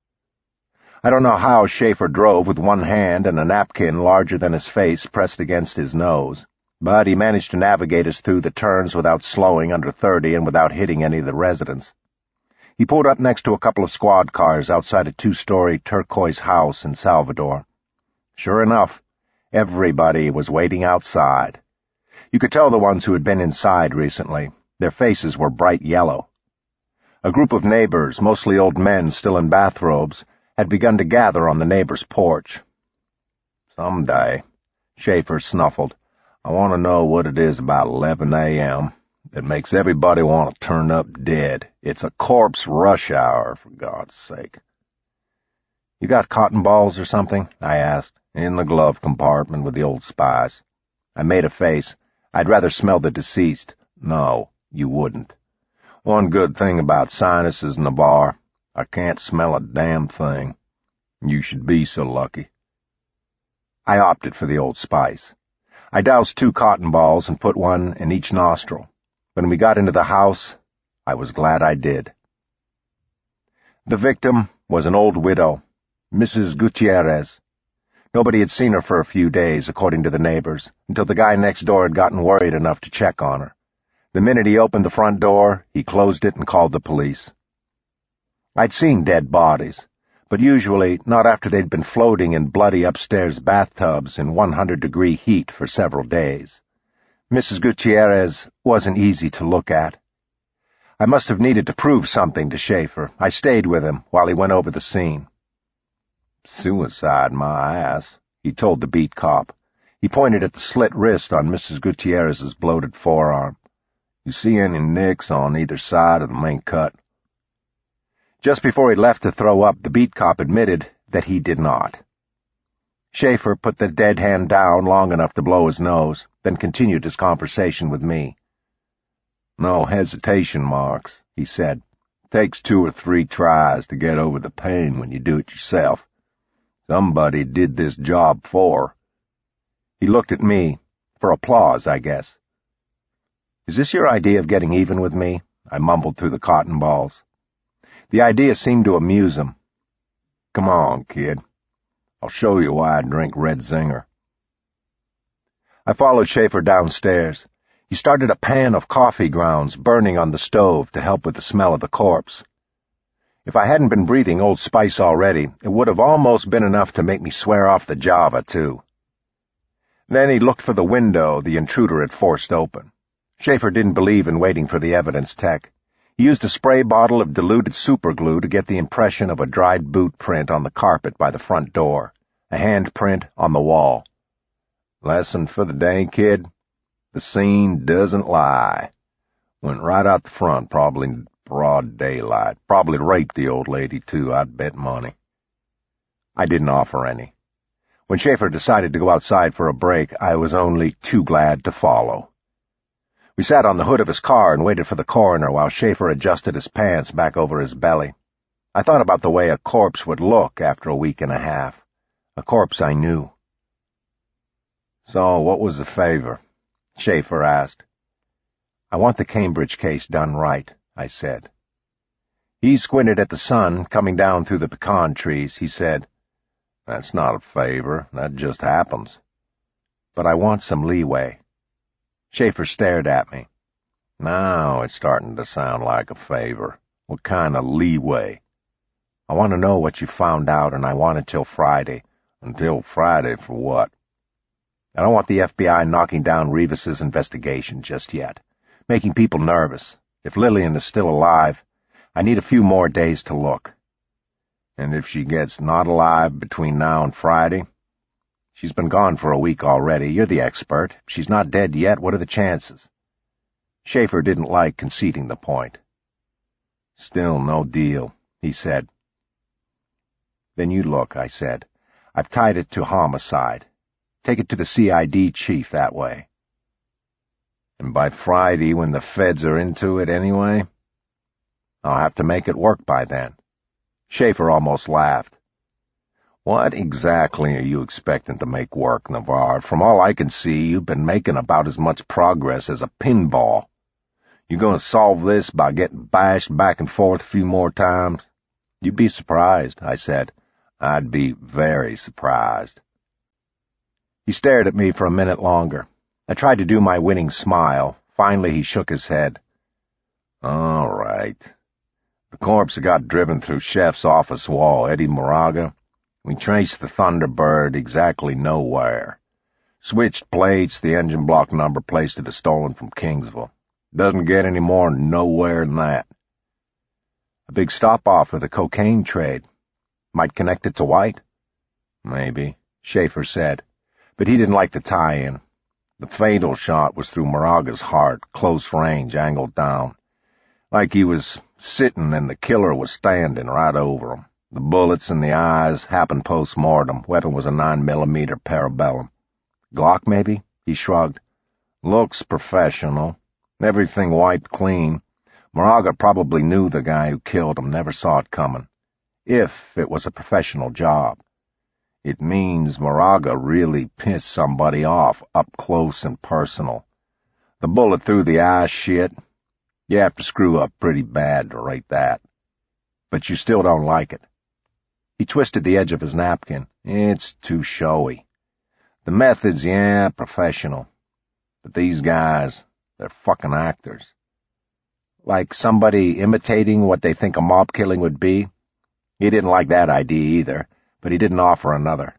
I don't know how Schaefer drove with one hand and a napkin larger than his face pressed against his nose, but he managed to navigate us through the turns without slowing under thirty and without hitting any of the residents. He pulled up next to a couple of squad cars outside a two-story turquoise house in Salvador. Sure enough, everybody was waiting outside. You could tell the ones who had been inside recently. Their faces were bright yellow. A group of neighbors, mostly old men still in bathrobes, had begun to gather on the neighbor's porch. Someday, Schaefer snuffled, I want to know what it is about eleven a.m. that makes everybody want to turn up dead. It's a corpse rush hour, for God's sake. You got cotton balls or something? I asked. In the glove compartment with the old spies. I made a face. I'd rather smell the deceased. No, you wouldn't. One good thing about sinuses in the bar, I can't smell a damn thing. You should be so lucky. I opted for the old spice. I doused two cotton balls and put one in each nostril. When we got into the house, I was glad I did. The victim was an old widow, Missus Gutierrez. Nobody had seen her for a few days, according to the neighbors, until the guy next door had gotten worried enough to check on her. The minute he opened the front door, he closed it and called the police. I'd seen dead bodies, but usually not after they'd been floating in bloody upstairs bathtubs in one hundred degree heat for several days. Missus Gutierrez wasn't easy to look at. I must have needed to prove something to Schaefer. I stayed with him while he went over the scene. Suicide, my ass, he told the beat cop. He pointed at the slit wrist on Missus Gutierrez's bloated forearm. You see any nicks on either side of the main cut? Just before he left to throw up, the beat cop admitted that he did not. Schaefer put the dead hand down long enough to blow his nose, then continued his conversation with me. No hesitation marks, he said. Takes two or three tries to get over the pain when you do it yourself. Somebody did this job for. He looked at me, for applause, I guess. Is this your idea of getting even with me? I mumbled through the cotton balls. The idea seemed to amuse him. Come on, kid. I'll show you why I drink Red Zinger. I followed Schaefer downstairs. He started a pan of coffee grounds burning on the stove to help with the smell of the corpse. If I hadn't been breathing Old Spice already, it would have almost been enough to make me swear off the Java, too. Then he looked for the window the intruder had forced open. Schaefer didn't believe in waiting for the evidence tech. He used a spray bottle of diluted superglue to get the impression of a dried boot print on the carpet by the front door, a hand print on the wall. Lesson for the day, kid? The scene doesn't lie. Went right out the front, probably in broad daylight. Probably raped the old lady, too, I'd bet money. I didn't offer any. When Schaefer decided to go outside for a break, I was only too glad to follow. We sat on the hood of his car and waited for the coroner while Schaefer adjusted his pants back over his belly. I thought about the way a corpse would look after a week and a half. A corpse I knew. So, what was the favor? Schaefer asked. I want the Cambridge case done right, I said. He squinted at the sun coming down through the pecan trees. He said, That's not a favor. That just happens. But I want some leeway. Schaefer stared at me. Now it's starting to sound like a favor. What kind of leeway? I want to know what you found out, and I want it till Friday. Until Friday for what? I don't want the F B I knocking down Rivas's investigation just yet, making people nervous. If Lillian is still alive, I need a few more days to look. And if she gets not alive between now and Friday? She's been gone for a week already. You're the expert. If she's not dead yet, what are the chances? Schaefer didn't like conceding the point. Still no deal, he said. Then you look, I said. I've tied it to homicide. Take it to the C I D chief that way. And by Friday, when the feds are into it anyway? I'll have to make it work by then. Schaefer almost laughed. What exactly are you expecting to make work, Navarre? From all I can see, you've been making about as much progress as a pinball. You gonna solve this by getting bashed back and forth a few more times? You'd be surprised, I said. I'd be very surprised. He stared at me for a minute longer. I tried to do my winning smile. Finally, he shook his head. All right. The corpse got driven through Chef's office wall, Eddie Moraga. We traced the Thunderbird exactly nowhere. Switched plates, the engine block number placed it as stolen from Kingsville. Doesn't get any more nowhere than that. A big stop-off for the cocaine trade. Might connect it to White? Maybe, Schaefer said, but he didn't like the tie-in. The fatal shot was through Moraga's heart, close range, angled down. Like he was sitting and the killer was standing right over him. The bullets in the eyes happened post-mortem. Weapon was a nine millimeter Parabellum. Glock, maybe? He shrugged. Looks professional. Everything wiped clean. Moraga probably knew the guy who killed him, never saw it coming. If it was a professional job. It means Moraga really pissed somebody off, up close and personal. The bullet through the eye shit. You have to screw up pretty bad to rate that. But you still don't like it. He twisted the edge of his napkin. It's too showy. The methods, yeah, professional. But these guys, they're fucking actors. Like somebody imitating what they think a mob killing would be? He didn't like that idea either, but he didn't offer another.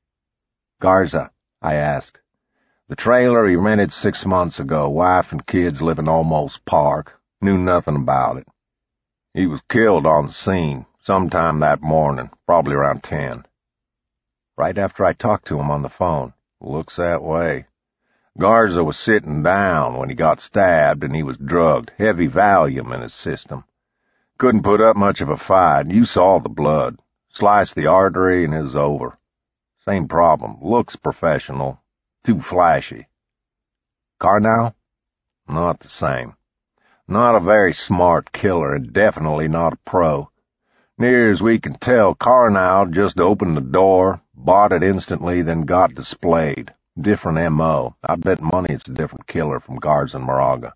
Garza, I asked. The trailer he rented six months ago, wife and kids live in Olmos Park. Knew nothing about it. He was killed on the scene, sometime that morning, probably around ten. Right after I talked to him on the phone. Looks that way. Garza was sitting down when he got stabbed, and he was drugged, heavy Valium in his system. Couldn't put up much of a fight. You saw the blood. Sliced the artery, and it was over. Same problem. Looks professional. Too flashy. Karnow? Not the same. Not a very smart killer, and definitely not a pro. Near as we can tell, Karnow just opened the door, bought it instantly, then got displayed. Different M O. I bet money it's a different killer from Garza and Moraga.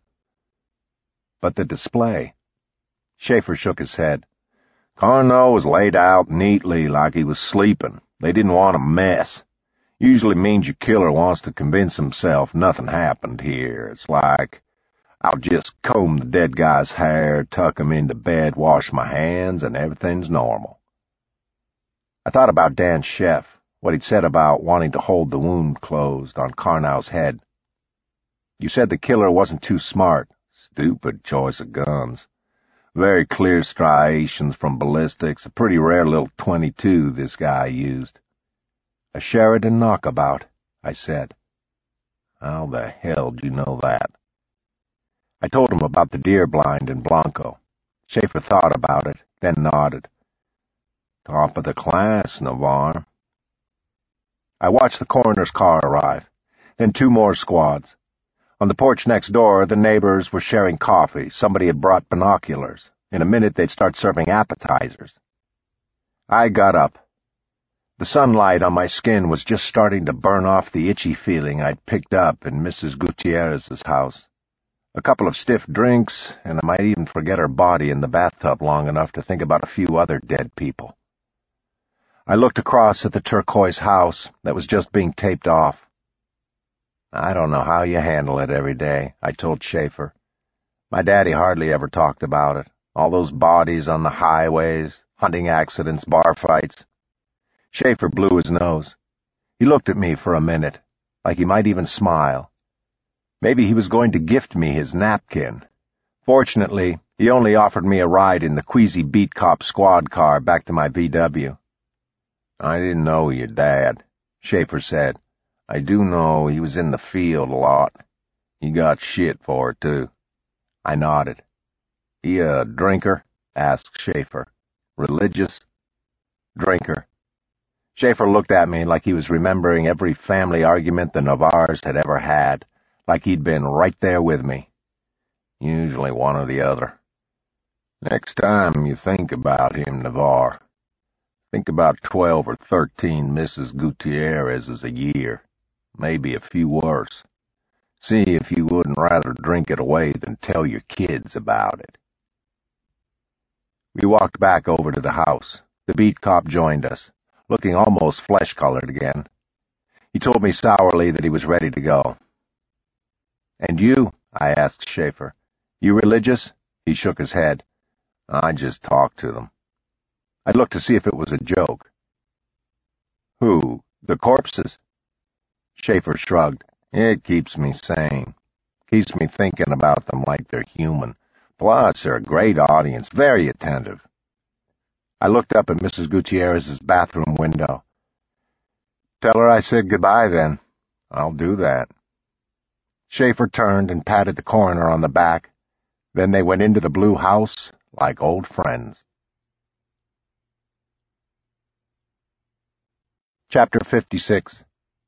But the display? Schaefer shook his head. Karnow was laid out neatly like he was sleeping. They didn't want a mess. Usually means your killer wants to convince himself nothing happened here. It's like, I'll just comb the dead guy's hair, tuck him into bed, wash my hands, and everything's normal. I thought about Dan Sheff, what he'd said about wanting to hold the wound closed on Karnow's head. You said the killer wasn't too smart. Stupid choice of guns. Very clear striations from ballistics, a pretty rare little twenty-two this guy used. A Sheridan knockabout, I said. How the hell do you know that? I told him about the deer blind in Blanco. Schaefer thought about it, then nodded. Top of the class, Navarre. I watched the coroner's car arrive, then two more squads. On the porch next door, the neighbors were sharing coffee. Somebody had brought binoculars. In a minute, they'd start serving appetizers. I got up. The sunlight on my skin was just starting to burn off the itchy feeling I'd picked up in Missus Gutierrez's house. A couple of stiff drinks, and I might even forget her body in the bathtub long enough to think about a few other dead people. I looked across at the turquoise house that was just being taped off. I don't know how you handle it every day, I told Schaefer. My daddy hardly ever talked about it. All those bodies on the highways, hunting accidents, bar fights. Schaefer blew his nose. He looked at me for a minute, like he might even smile. Maybe he was going to gift me his napkin. Fortunately, he only offered me a ride in the queasy beat cop squad car back to my V W. "I didn't know your dad," Schaefer said. "I do know he was in the field a lot. He got shit for it, too." I nodded. "He a drinker?" asked Schaefer. "Religious?" "Drinker." Schaefer looked at me like he was remembering every family argument the Navars had ever had, like he'd been right there with me. "Usually one or the other. Next time you think about him, Navar, think about twelve or thirteen Missus Gutierrez's a year, maybe a few worse. See if you wouldn't rather drink it away than tell your kids about it." We walked back over to the house. The beat cop joined us, looking almost flesh-colored again. He told me sourly that he was ready to go. "And you?" I asked Schaefer. "You religious?" He shook his head. "I just talk to them." I looked to see if it was a joke. "Who? The corpses?" Schaefer shrugged. "It keeps me sane. Keeps me thinking about them like they're human. Plus, they're a great audience, very attentive." I looked up at Missus Gutierrez's bathroom window. "Tell her I said goodbye, then." "I'll do that." Schaefer turned and patted the coroner on the back. Then they went into the blue house like old friends. Chapter fifty-six.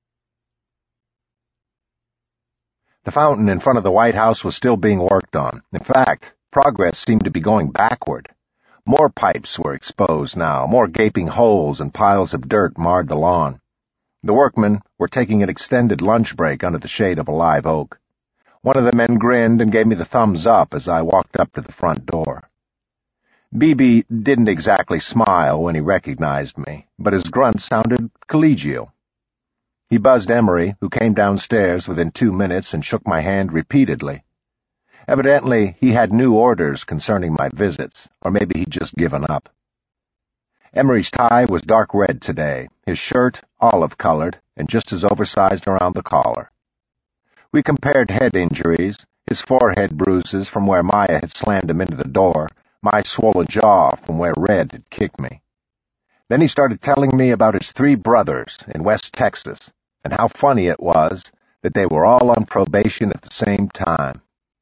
The fountain in front of the White House was still being worked on. In fact, progress seemed to be going backward. More pipes were exposed now, more gaping holes and piles of dirt marred the lawn. The workmen were taking an extended lunch break under the shade of a live oak. One of the men grinned and gave me the thumbs up as I walked up to the front door. Beebe didn't exactly smile when he recognized me, but his grunt sounded collegial. He buzzed Emery, who came downstairs within two minutes and shook my hand repeatedly. Evidently, he had new orders concerning my visits, or maybe he'd just given up. Emery's tie was dark red today, his shirt olive-colored and just as oversized around the collar. We compared head injuries, his forehead bruises from where Maya had slammed him into the door, my swollen jaw from where Red had kicked me. Then he started telling me about his three brothers in West Texas, and how funny it was that they were all on probation at the same time.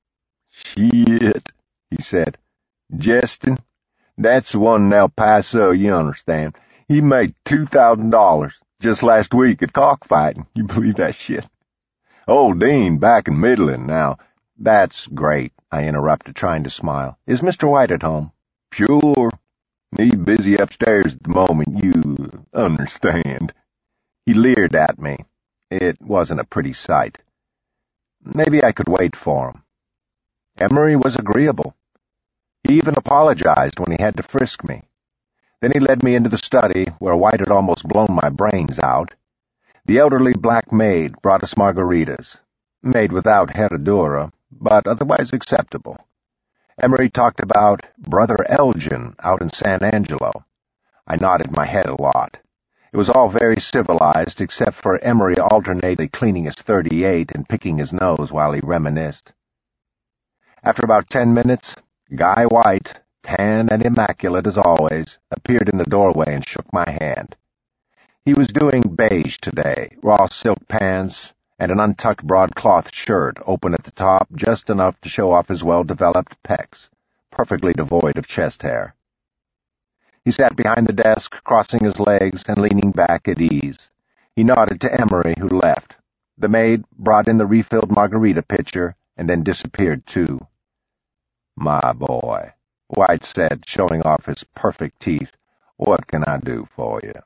"Shit," he said. "Justin, that's the one in El Paso, you understand. He made two thousand dollars just last week at cockfighting. You believe that shit? Old Dean back in Midland now." "That's great," I interrupted, trying to smile. "Is Mister White at home?" "Sure. He's busy upstairs at the moment, you understand." He leered at me. It wasn't a pretty sight. Maybe I could wait for him. Emery was agreeable. He even apologized when he had to frisk me. Then he led me into the study, where White had almost blown my brains out. The elderly black maid brought us margaritas, made without herradura, but otherwise acceptable. Emery talked about Brother Elgin out in San Angelo. I nodded my head a lot. It was all very civilized, except for Emery alternately cleaning his thirty-eight and picking his nose while he reminisced. After about ten minutes, Guy White, tan and immaculate as always, appeared in the doorway and shook my hand. He was doing beige today, raw silk pants, and an untucked broadcloth shirt open at the top just enough to show off his well-developed pecs, perfectly devoid of chest hair. He sat behind the desk, crossing his legs and leaning back at ease. He nodded to Emery, who left. The maid brought in the refilled margarita pitcher and then disappeared too. "My boy," White said, showing off his perfect teeth, "what can I do for you?"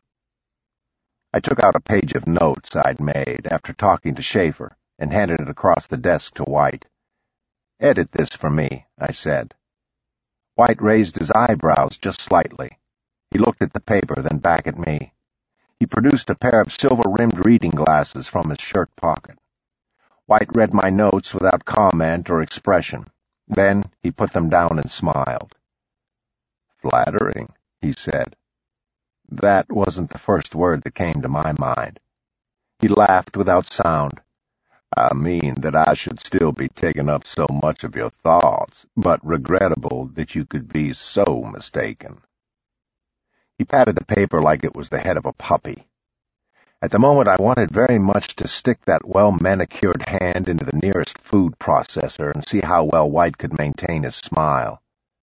I took out a page of notes I'd made after talking to Schaefer and handed it across the desk to White. "Edit this for me," I said. White raised his eyebrows just slightly. He looked at the paper, then back at me. He produced a pair of silver-rimmed reading glasses from his shirt pocket. White read my notes without comment or expression. Then he put them down and smiled. "Flattering," he said. That wasn't the first word that came to my mind. He laughed without sound. "I mean that I should still be taking up so much of your thoughts, but regrettable that you could be so mistaken." He patted the paper like it was the head of a puppy. At the moment I wanted very much to stick that well-manicured hand into the nearest food processor and see how well White could maintain his smile.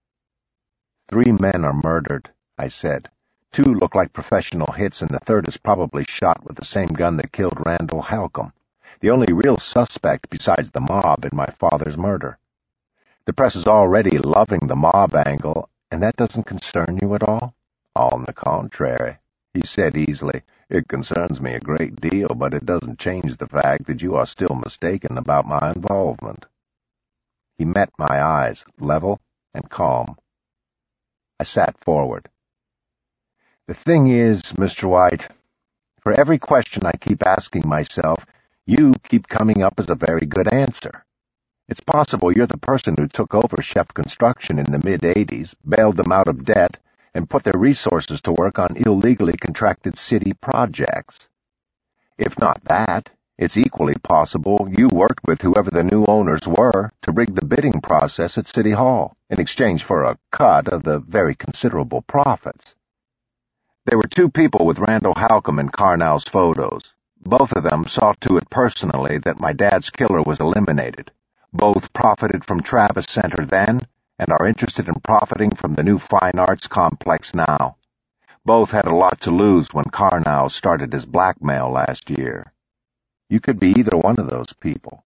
"Three men are murdered," I said. "Two look like professional hits, and the third is probably shot with the same gun that killed Randall Halcombe, the only real suspect besides the mob in my father's murder. The press is already loving the mob angle, and that doesn't concern you at all?" "On the contrary," he said easily. "It concerns me a great deal, but it doesn't change the fact that you are still mistaken about my involvement." He met my eyes, level and calm. I sat forward. "The thing is, Mister White, for every question I keep asking myself, you keep coming up as a very good answer. It's possible you're the person who took over Chef Construction in the mid-eighties, bailed them out of debt, and put their resources to work on illegally contracted city projects. If not that, it's equally possible you worked with whoever the new owners were to rig the bidding process at City Hall in exchange for a cut of the very considerable profits. There were two people with Randall Halcombe in Carnell's photos. Both of them saw to it personally that my dad's killer was eliminated. Both profited from Travis Center then and are interested in profiting from the new fine arts complex now. Both had a lot to lose when Carnell started his blackmail last year. You could be either one of those people."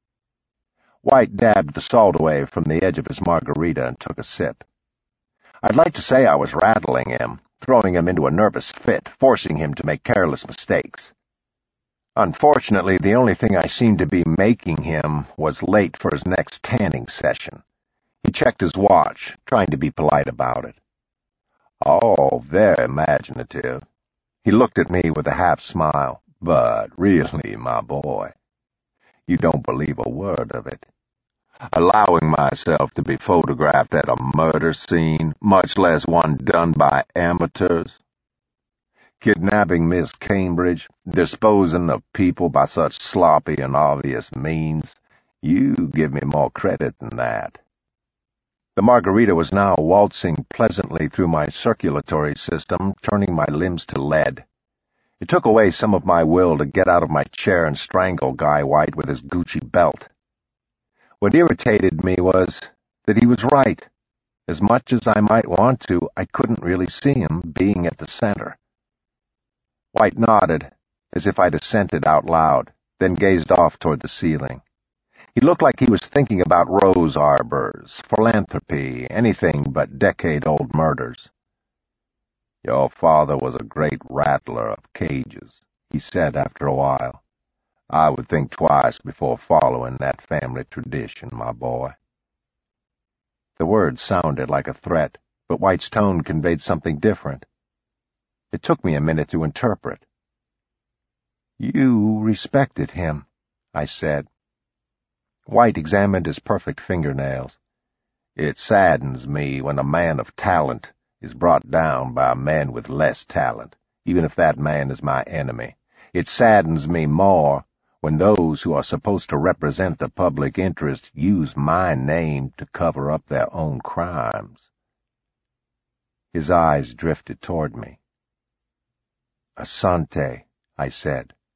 White dabbed the salt away from the edge of his margarita and took a sip. I'd like to say I was rattling him, throwing him into a nervous fit, forcing him to make careless mistakes. Unfortunately, the only thing I seemed to be making him was late for his next tanning session. He checked his watch, trying to be polite about it. "Oh, very imaginative." He looked at me with a half-smile. "But really, my boy, you don't believe a word of it. Allowing myself to be photographed at a murder scene, much less one done by amateurs. Kidnapping Miss Cambridge, disposing of people by such sloppy and obvious means. You give me more credit than that." The margarita was now waltzing pleasantly through my circulatory system, turning my limbs to lead. It took away some of my will to get out of my chair and strangle Guy White with his Gucci belt. What irritated me was that he was right. As much as I might want to, I couldn't really see him being at the center. White nodded, as if I'd assented out loud, then gazed off toward the ceiling. He looked like he was thinking about rose arbors, philanthropy, anything but decade-old murders. "Your father was a great rattler of cages," he said after a while. "I would think twice before following that family tradition, my boy." The words sounded like a threat, but White's tone conveyed something different. It took me a minute to interpret. "You respected him," I said. White examined his perfect fingernails. "It saddens me when a man of talent is brought down by a man with less talent, even if that man is my enemy. It saddens me more when those who are supposed to represent the public interest use my name to cover up their own crimes." His eyes drifted toward me. "Asante," I said.